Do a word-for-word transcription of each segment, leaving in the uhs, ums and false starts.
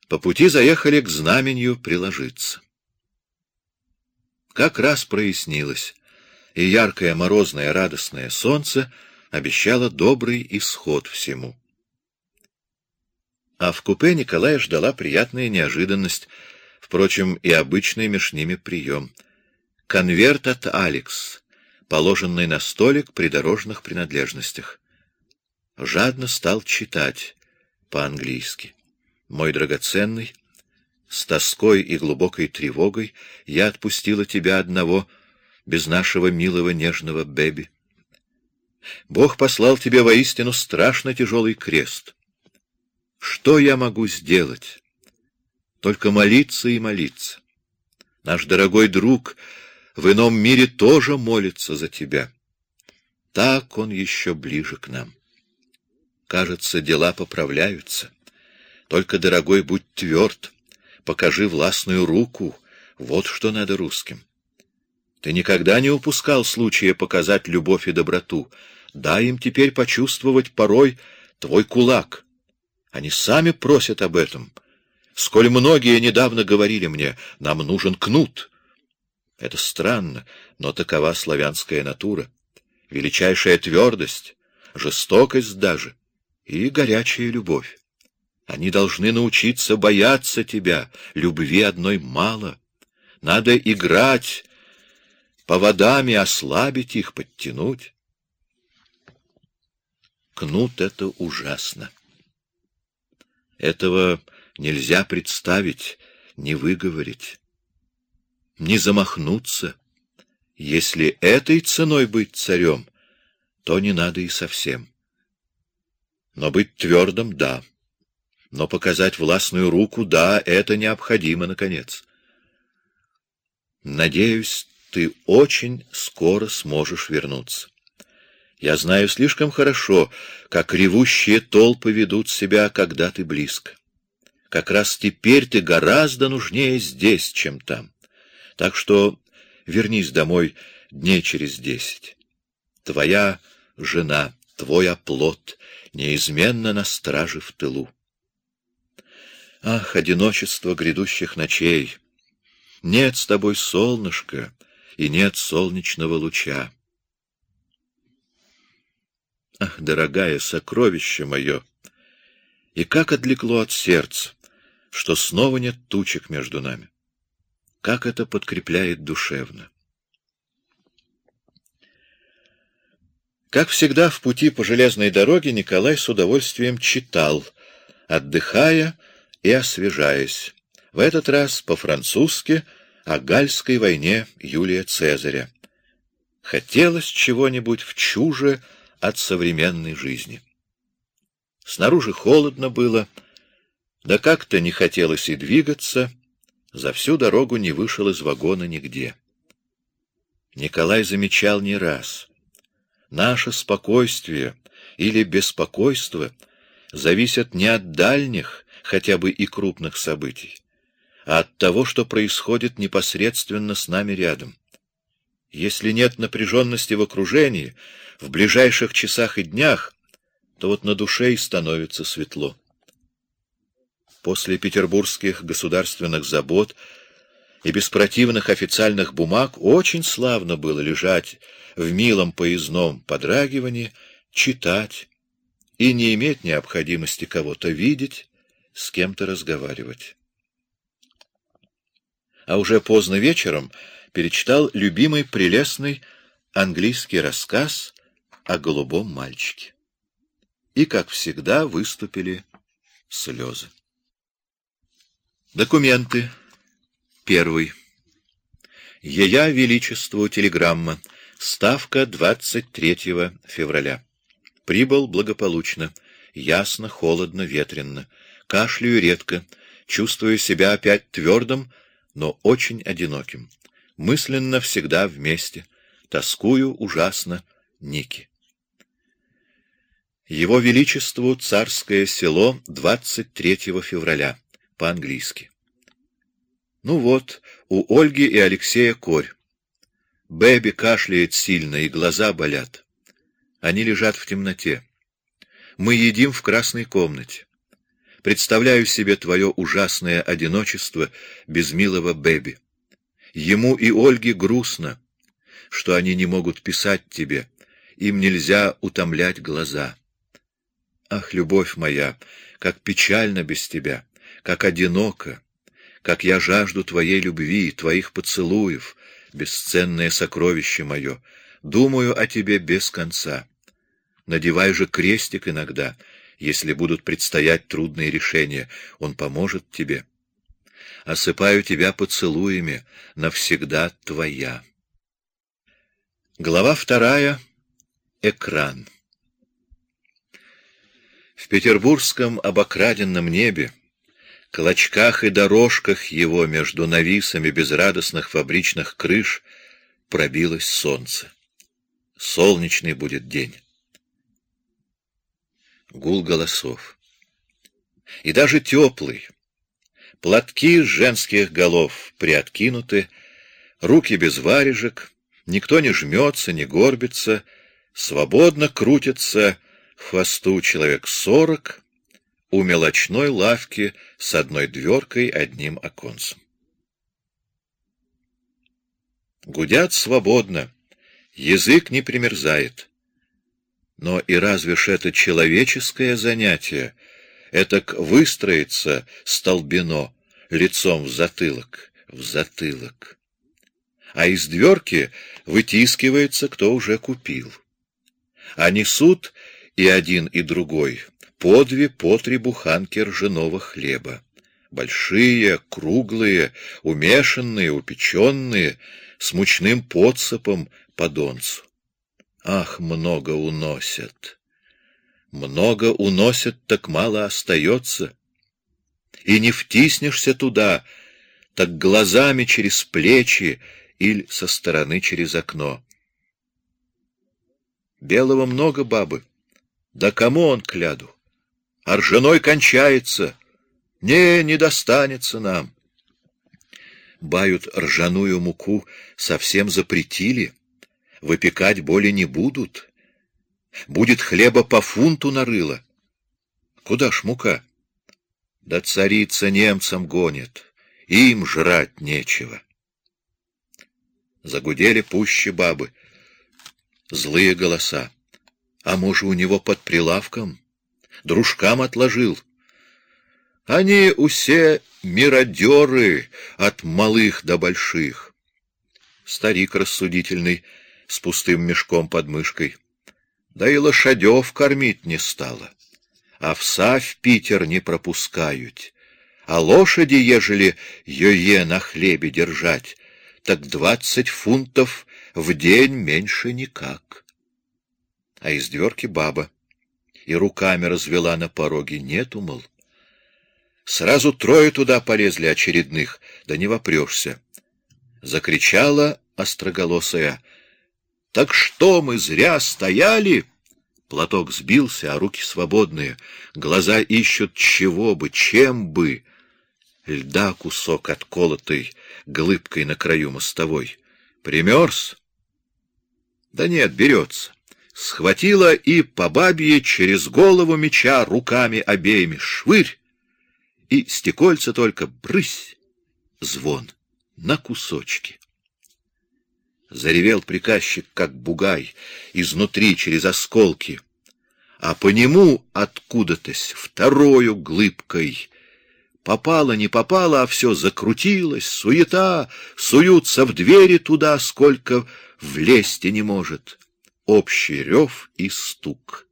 По пути заехали к знаменью приложиться. Как раз прояснилось, и яркое морозное радостное солнце обещало добрый исход всему. А в купе Николая ждала приятная неожиданность, впрочем, и обычный меж ними прием. Конверт от Алекс, положенный на столик при дорожных принадлежностях. Жадно стал читать по-английски. «Мой драгоценный, с тоской и глубокой тревогой я отпустила тебя одного, без нашего милого нежного Бэби. Бог послал тебе воистину страшно тяжелый крест. Что я могу сделать? Только молиться и молиться. Наш дорогой друг в ином мире тоже молится за тебя. Так он еще ближе к нам. Кажется, дела поправляются. Только, дорогой, будь тверд, покажи властную руку, вот что надо русским. Ты никогда не упускал случая показать любовь и доброту. Дай им теперь почувствовать порой твой кулак. Они сами просят об этом. Сколь многие недавно говорили мне, нам нужен кнут. Это странно, но такова славянская натура. Величайшая твердость, жестокость даже и горячая любовь. Они должны научиться бояться тебя, любви одной мало. Надо играть, поводами ослабить их, подтянуть. Кнут — это ужасно. Этого нельзя представить, не выговорить, не замахнуться. Если этой ценой быть царем, то не надо и совсем. Но быть твердым — да. Но показать властную руку — да, это необходимо, наконец. Надеюсь, ты очень скоро сможешь вернуться. Я знаю слишком хорошо, как ревущие толпы ведут себя, когда ты близко. Как раз теперь ты гораздо нужнее здесь, чем там. Так что вернись домой дней через десять. Твоя жена, твой оплот неизменно на страже в тылу. Ах, одиночество грядущих ночей! Нет с тобой солнышка, и нет солнечного луча. Ах, дорогая, сокровище мое! И как отвлекло от сердца, что снова нет тучек между нами! Как это подкрепляет душевно! Как всегда в пути по железной дороге Николай с удовольствием читал, отдыхая и освежаясь. В этот раз по-французски о Гальской войне Юлия Цезаря. Хотелось чего-нибудь в чуже от современной жизни. Снаружи холодно было, да как-то не хотелось и двигаться, за всю дорогу не вышел из вагона нигде. Николай замечал не раз. Наше спокойствие или беспокойство зависят не от дальних, хотя бы и крупных событий, а от того, что происходит непосредственно с нами рядом. Если нет напряженности в окружении, в ближайших часах и днях, то вот на душе и становится светло. После петербургских государственных забот и без противных официальных бумаг очень славно было лежать в милом поездном подрагивании, читать и не иметь необходимости кого-то видеть, с кем-то разговаривать. А уже поздно вечером перечитал любимый прелестный английский рассказ о голубом мальчике. И, как всегда, выступили слезы. Документы. Первый. Ея Величеству телеграмма. Ставка двадцать третьего февраля. Прибыл благополучно. Ясно, холодно, ветренно. Кашляю редко. Чувствую себя опять твердым, но очень одиноким. Мысленно всегда вместе. Тоскую ужасно. Ники. Его Величеству Царское Село, двадцать третьего февраля. По-английски. Ну вот, у Ольги и Алексея корь. Бэби кашляет сильно, и глаза болят. Они лежат в темноте. Мы едим в красной комнате. Представляю себе твое ужасное одиночество без милого Бэби. Ему и Ольге грустно, что они не могут писать тебе, им нельзя утомлять глаза. Ах, любовь моя, как печально без тебя, как одиноко, как я жажду твоей любви, твоих поцелуев, бесценное сокровище мое, думаю о тебе без конца. Надевай же крестик иногда, если будут предстоять трудные решения, он поможет тебе. Осыпаю тебя поцелуями, навсегда твоя. Глава вторая. Экран. В петербургском обокраденном небе, клочках и дорожках его между нависами безрадостных фабричных крыш пробилось солнце. Солнечный будет день. Гул голосов. И даже теплый. Платки с женских голов приоткинуты, руки без варежек, никто не жмется, не горбится, свободно крутится в хвосту человек сорок у мелочной лавки с одной дверкой, одним оконцем. Гудят свободно, язык не примерзает. Но и разве ж это человеческое занятие, этак выстроиться столбено, лицом в затылок, в затылок. А из дверки вытискивается, кто уже купил. А несут и один, и другой по две, по три буханки ржаного хлеба. Большие, круглые, умешанные, упеченные, с мучным подсыпом по донцу. Ах, много уносят! Много уносят, так мало остается. И не втиснешься туда, так глазами через плечи или со стороны через окно. Белого много, бабы. Да кому он кляду? А ржаной кончается. Не, не достанется нам. Бают, ржаную муку совсем запретили. Выпекать более не будут. Будет хлеба по фунту на рыло. Куда ж мука? Да царица немцам гонит. Им жрать нечего. Загудели пуще бабы. Злые голоса. А может, у него под прилавком? Дружкам отложил. Они усе миродеры от малых до больших. Старик рассудительный, с пустым мешком под мышкой. Да и лошадев кормить не стало. Овса в Питер не пропускают. А лошади, ежели ее на хлебе держать, так двадцать фунтов в день меньше никак. А из дверки баба. И руками развела на пороге. Нету, мол. Сразу трое туда полезли очередных, да не вопрешься. Закричала остроголосая. Так что мы зря стояли? Платок сбился, а руки свободные. Глаза ищут чего бы, чем бы. Льда кусок отколотый, глыбкой на краю мостовой. Примерз? Да нет, берется. Схватила и по бабье через голову меча руками обеими швырь, и стекольца только брысь, звон на кусочки. Заревел приказчик, как бугай, изнутри через осколки, а по нему откуда-тось второю глыбкой. Попало, не попало, а все закрутилось, суета, суются в двери туда, сколько влезть не может. Общий рев и стук.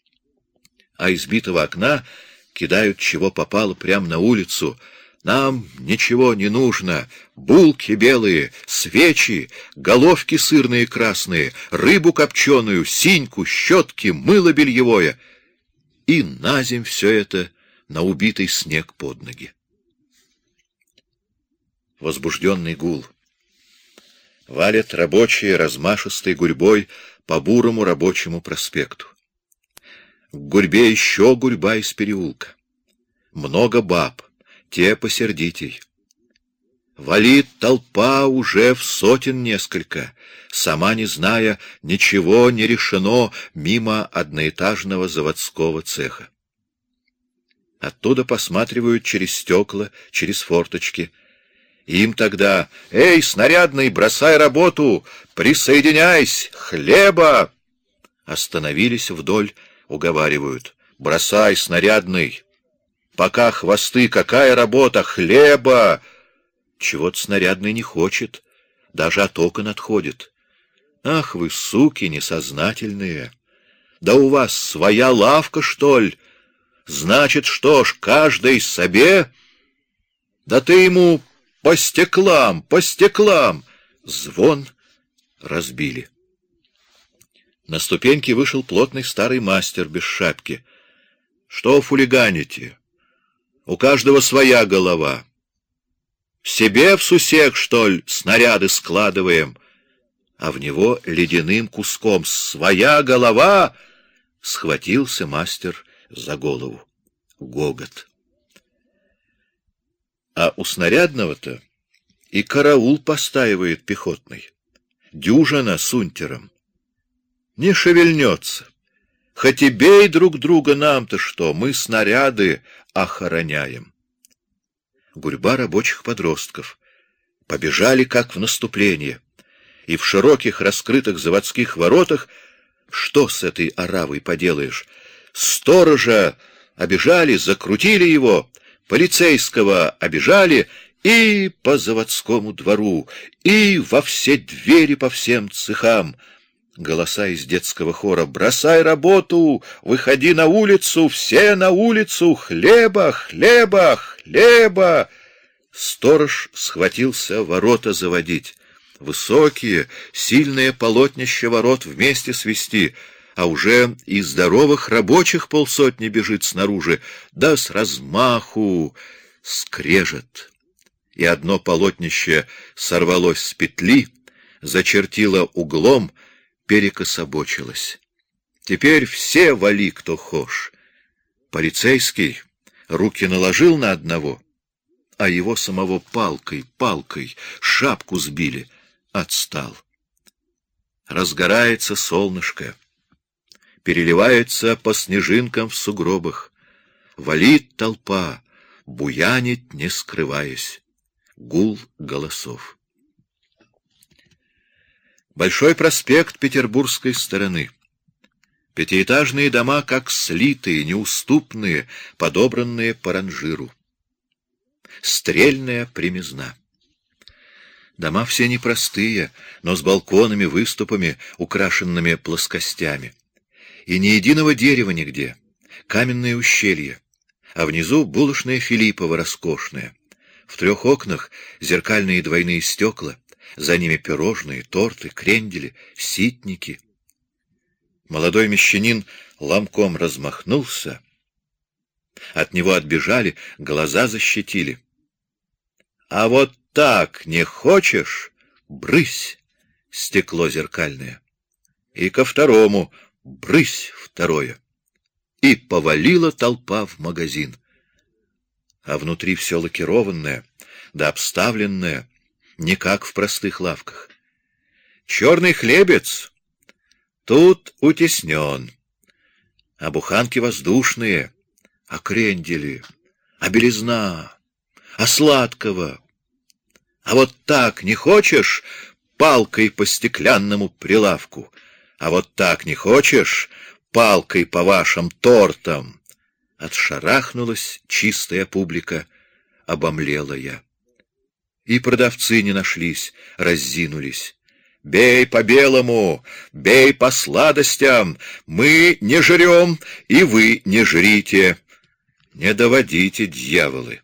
А из битого окна кидают чего попало прямо на улицу. Нам ничего не нужно. Булки белые, свечи, головки сырные красные, рыбу копченую, синьку, щетки, мыло бельевое. И наземь все это на убитый снег под ноги. Возбужденный гул. Валят рабочие размашистой гурьбой по бурому рабочему проспекту. К гурьбе еще гурьба из переулка. Много баб, те посердитей. Валит толпа уже в сотен несколько, сама не зная, ничего не решено мимо одноэтажного заводского цеха. Оттуда посматривают через стекла, через форточки. Им тогда: «Эй, снарядный, бросай работу! Присоединяйся! Хлеба!» Остановились вдоль, уговаривают: «Бросай, снарядный! Пока хвосты, какая работа? Хлеба!» Чего-то снарядный не хочет, даже от окон отходит. «Ах вы, суки несознательные! Да у вас своя лавка, что ли? Значит, что ж, каждый себе? Да ты ему по стеклам, по стеклам!» Звон, разбили. На ступеньки вышел плотный старый мастер без шапки. «Что фулиганите? У каждого своя голова. Себе в сусек, что ли, снаряды складываем?» А в него ледяным куском: «Своя голова!» Схватился мастер за голову. Гогот. А у снарядного-то и караул постаивает пехотный. Дюжина с унтером. Не шевельнется. Хоть и бей друг друга, нам-то что, мы снаряды охраняем. Гурьба рабочих подростков. Побежали, как в наступление. И в широких раскрытых заводских воротах что с этой оравой поделаешь? Сторожа обижали, закрутили его, полицейского обижали, и по заводскому двору, и во все двери по всем цехам. Голоса из детского хора: «Бросай работу! Выходи на улицу! Все на улицу! Хлеба! Хлеба! Хлеба!» Сторож схватился ворота заводить. Высокие, сильные полотнища ворот вместе свести, а уже и здоровых рабочих полсотни бежит снаружи, да с размаху скрежет. И одно полотнище сорвалось с петли, зачертило углом, перекособочилось. Теперь все вали, кто хошь. Полицейский руки наложил на одного, а его самого палкой, палкой, шапку сбили. Отстал. Разгорается солнышко, переливается по снежинкам в сугробах, валит толпа, буянит, не скрываясь. Гул голосов. Большой проспект петербургской стороны. Пятиэтажные дома, как слитые, неуступные, подобранные по ранжиру. Стрельная примизна. Дома все непростые, но с балконами, выступами, украшенными плоскостями. И ни единого дерева нигде. Каменные ущелья. А внизу булочная Филиппова роскошная. В трех окнах зеркальные двойные стекла, за ними пирожные, торты, крендели, ситники. Молодой мещанин ломком размахнулся. От него отбежали, глаза защитили. «А вот так не хочешь? Брысь!» Стекло зеркальное. И ко второму брысь второе. И повалила толпа в магазин. А внутри все лакированное, да обставленное, не как в простых лавках. Черный хлебец тут утеснен, а буханки воздушные, а крендели, а белизна, а сладкого. А вот так не хочешь палкой по стеклянному прилавку, а вот так не хочешь палкой по вашим тортам. Отшарахнулась чистая публика, обомлела я. И продавцы не нашлись, раззинулись. «Бей по белому, бей по сладостям, мы не жрем, и вы не жрите. Не доводите, дьяволы!»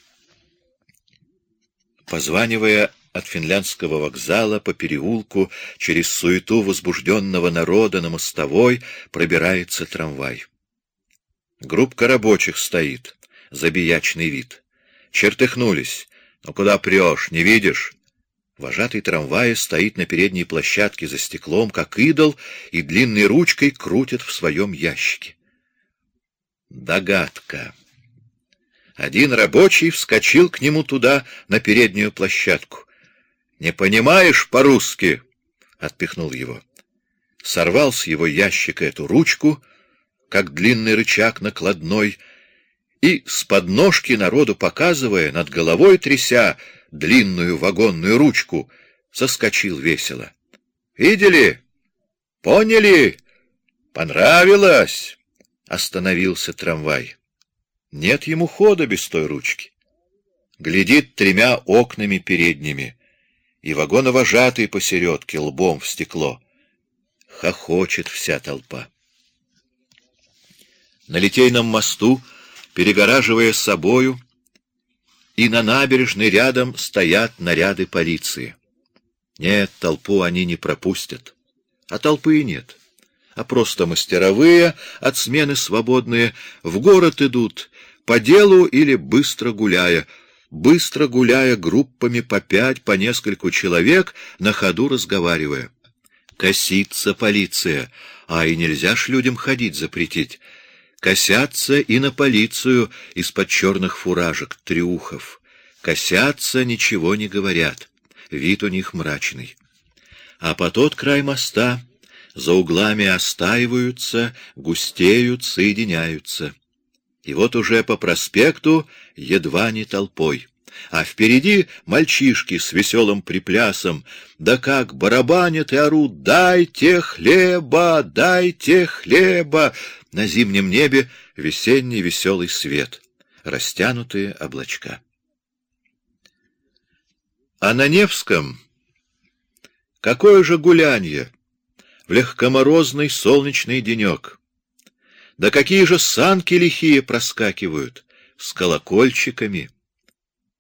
Позванивая от финляндского вокзала по переулку, через суету возбужденного народа на мостовой пробирается трамвай. Группка рабочих стоит, забиячный вид. Чертыхнулись. «Ну куда прешь, не видишь?» Вожатый трамвая стоит на передней площадке за стеклом, как идол, и длинной ручкой крутит в своем ящике. Догадка. Один рабочий вскочил к нему туда, на переднюю площадку. «Не понимаешь по-русски?» — отпихнул его. Сорвал с его ящика эту ручку, как длинный рычаг накладной, и, с подножки народу показывая, над головой тряся длинную вагонную ручку, соскочил весело. «Видели? Поняли? Понравилось?» Остановился трамвай. Нет ему хода без той ручки. Глядит тремя окнами передними, и вагоновожатый посередке, лбом в стекло. Хохочет вся толпа. На Литейном мосту, перегораживая собою, и на набережной рядом стоят наряды полиции. Нет, толпу они не пропустят. А толпы и нет. А просто мастеровые, от смены свободные, в город идут, по делу или быстро гуляя, быстро гуляя группами по пять, по нескольку человек, на ходу разговаривая. Косится полиция, а и нельзя ж людям ходить запретить. Косятся и на полицию из-под черных фуражек, трюхов. Косятся, ничего не говорят. Вид у них мрачный. А по тот край моста за углами остаиваются, густеют, соединяются. И вот уже по проспекту едва не толпой. А впереди мальчишки с веселым приплясом, да как барабанят и орут: «Дайте хлеба! Дайте хлеба!» На зимнем небе весенний веселый свет, растянутые облачка. А на Невском какое же гулянье в легкоморозный солнечный денек! Да какие же санки лихие проскакивают с колокольчиками!